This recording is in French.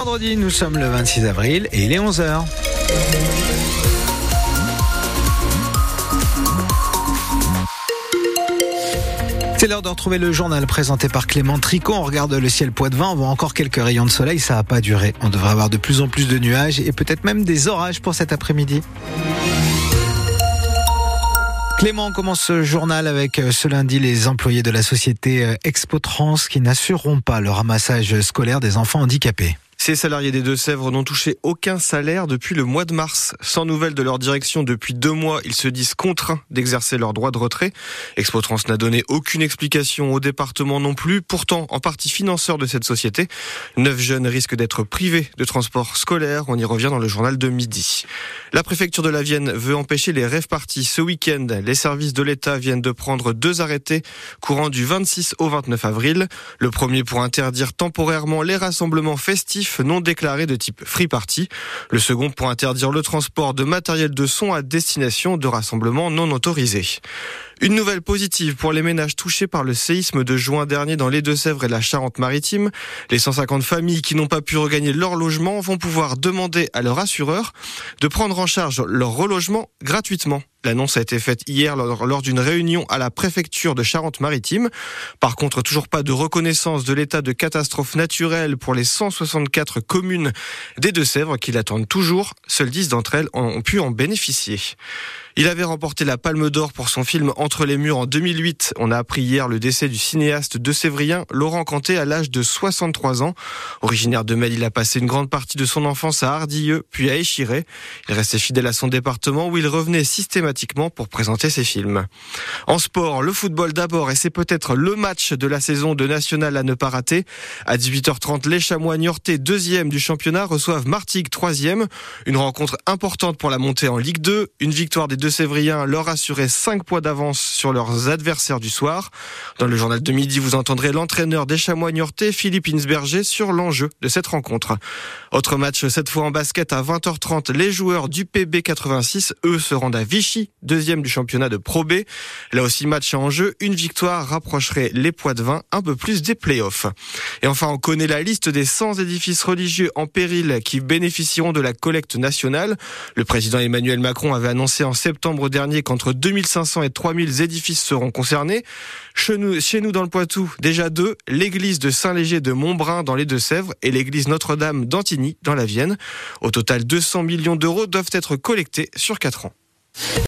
vendredi, nous sommes le 26 avril et il est 11h. C'est l'heure de retrouver le journal présenté par Clément Tricot. On regarde le ciel poitevin, on voit encore quelques rayons de soleil, ça va pas durer. On devrait avoir de plus en plus de nuages et peut-être même des orages pour cet après-midi. Clément, on commence ce journal avec ce lundi les employés de la société Expotrans qui n'assureront pas le ramassage scolaire des enfants handicapés. Ces salariés des Deux-Sèvres n'ont touché aucun salaire depuis le mois de mars. Sans nouvelles de leur direction depuis 2 mois, ils se disent contraints d'exercer leur droit de retrait. Expotrans n'a donné aucune explication au département non plus. Pourtant, en partie financeur de cette société, 9 jeunes risquent d'être privés de transport scolaire. On y revient dans le journal de midi. La préfecture de la Vienne veut empêcher les rave-parties. Ce week-end, les services de l'État viennent de prendre 2 arrêtés courant du 26 au 29 avril. Le premier pour interdire temporairement les rassemblements festifs non déclarés de type free party. Le second pour interdire le transport de matériel de son à destination de rassemblements non autorisés. Une nouvelle positive pour les ménages touchés par le séisme de juin dernier dans les Deux-Sèvres et la Charente-Maritime. Les 150 familles qui n'ont pas pu regagner leur logement vont pouvoir demander à leur assureur de prendre en charge leur relogement gratuitement. L'annonce a été faite hier lors d'une réunion à la préfecture de Charente-Maritime. Par contre, toujours pas de reconnaissance de l'état de catastrophe naturelle pour les 164 communes des Deux-Sèvres qui l'attendent toujours. Seules 10 d'entre elles ont pu en bénéficier. Il avait remporté la Palme d'Or pour son film Entre les murs en 2008. On a appris hier le décès du cinéaste deux-sévrien Laurent Canté à l'âge de 63 ans. Originaire de Mel, il a passé une grande partie de son enfance à Ardilleux, puis à Échiré. Il restait fidèle à son département où il revenait systématiquement pour présenter ses films. En sport, le football d'abord, et c'est peut-être le match de la saison de National à ne pas rater. À 18h30, les Chamois niortais, 2e du championnat, reçoivent Martigues, 3e. Une rencontre importante pour la montée en Ligue 2. Une victoire des Deux-Sévriens leur assurait 5 points d'avance sur leurs adversaires du soir. Dans le journal de midi, vous entendrez l'entraîneur des Chamois niortais, Philippe Insberger, sur l'enjeu de cette rencontre. Autre match, cette fois en basket à 20h30, les joueurs du PB 86, eux, se rendent à Vichy, 2e du championnat de Pro B. Là aussi, match en jeu, une victoire rapprocherait les Poitevins un peu plus des playoffs. Et enfin, on connaît la liste des 100 édifices religieux en péril qui bénéficieront de la collecte nationale. Le président Emmanuel Macron avait annoncé en septembre dernier qu'entre 2500 et 3000 édifices seront concernés. Chez nous dans le Poitou, déjà 2, l'église de Saint-Léger de Montbrun dans les Deux-Sèvres et l'église Notre-Dame d'Antigny dans la Vienne. Au total, 200 millions d'euros doivent être collectés sur 4 ans.